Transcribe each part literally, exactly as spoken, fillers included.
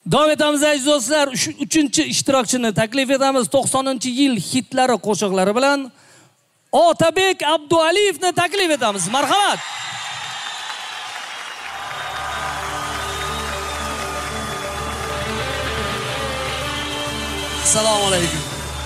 Davom etamiz aziz do'stlar, uchinchi ishtirokchini taklif etamiz. to'qsoninchi yil hitlari qo'shiqlari bilan Otabek Abdualiyevni taklif etamiz. Marhamat. Assalomu alaykum.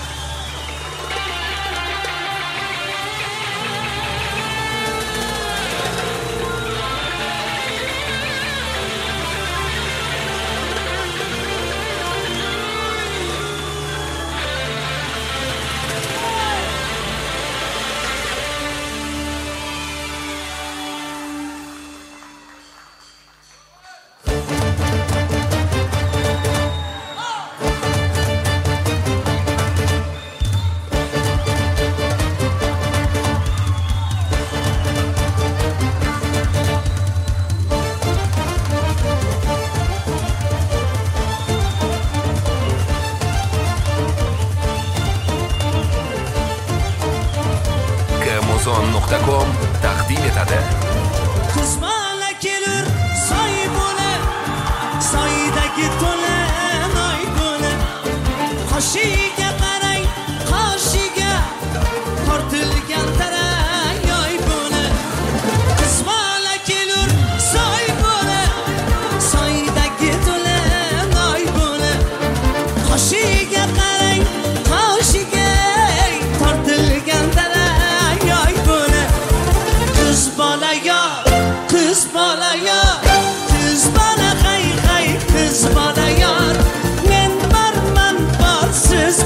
amazon nuqta com taqdim etadi. Qizmala kelur soy bo'lib, soydagi to'la noy bo'lib, qoshiga qarang, qoshiga tortilgan tarang yoy bo'lib. Qizmala kelur soy bo'lib, soydagi to'la noy bo'lib, qoshiga qarang, qoshiga tortilgan tarang yoy bo'lib. Qiz bola yo, qiz bola yo, qiz bola hay hay, qiz bola yor, men borman borsiz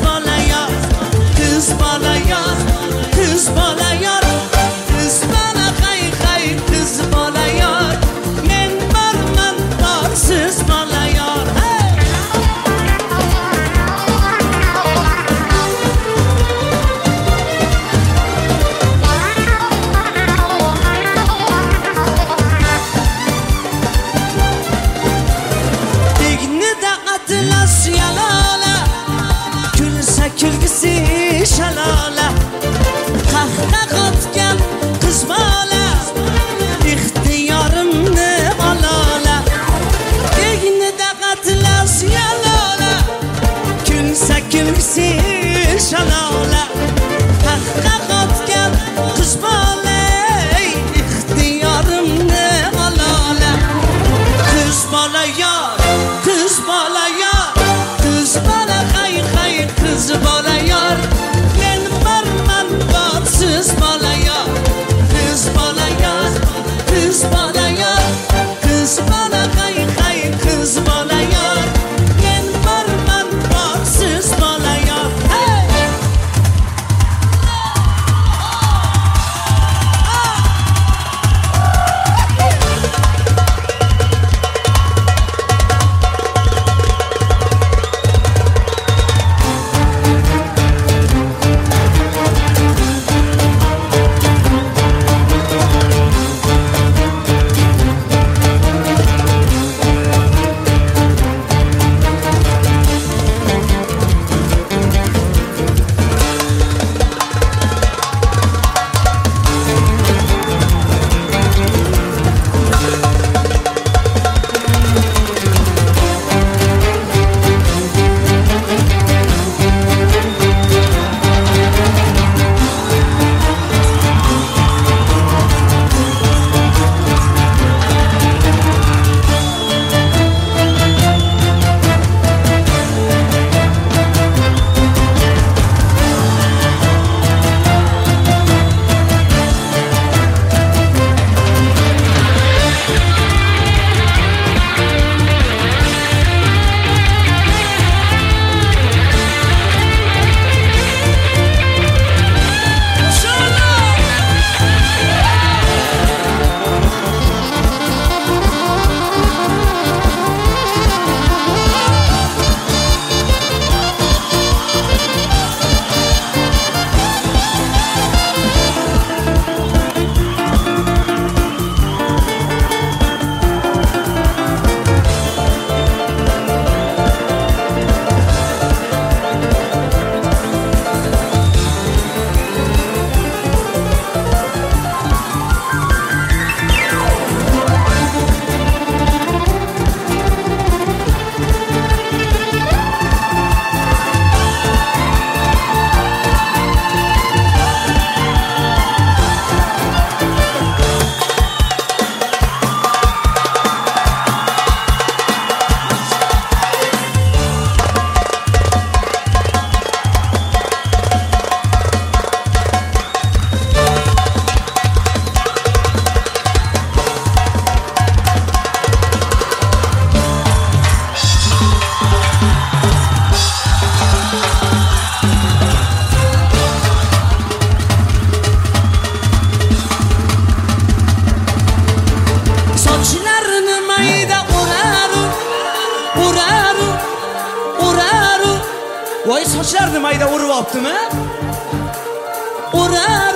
Voy sochlarni mayda urib olibdimi? Ura